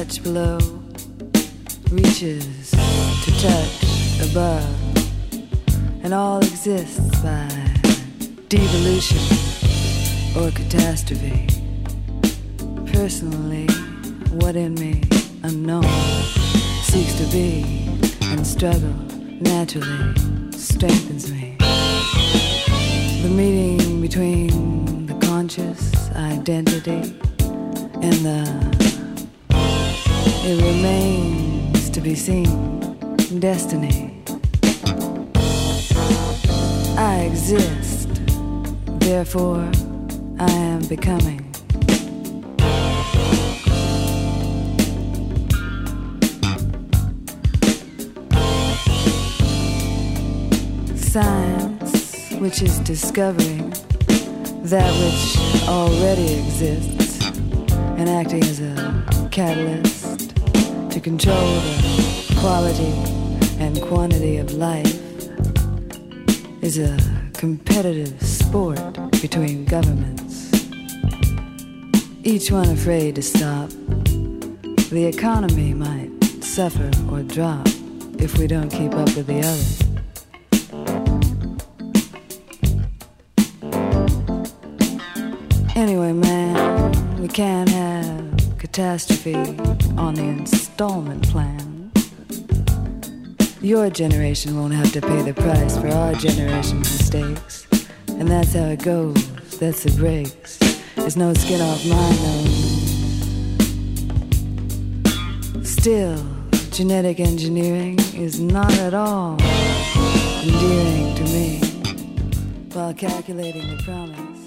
touch below reaches to touch above, and all exists by devolution or catastrophe. Personally, what in me, unknown, seeks to be and struggle naturally strengthens me. The meeting between the conscious identity and it remains to be seen, destiny. I exist, therefore I am becoming. Science, which is discovering that which already exists and acting as a catalyst to control the quality and quantity of life, is a competitive sport between governments, each one afraid to stop. The economy might suffer or drop if we don't keep up with the others. Anyway, man, we can't have catastrophe on the installment plan. Your generation won't have to pay the price for our generation's mistakes. And that's how it goes, that's the breaks. There's no skin off my nose. Still, genetic engineering is not at all endearing to me. While calculating the promise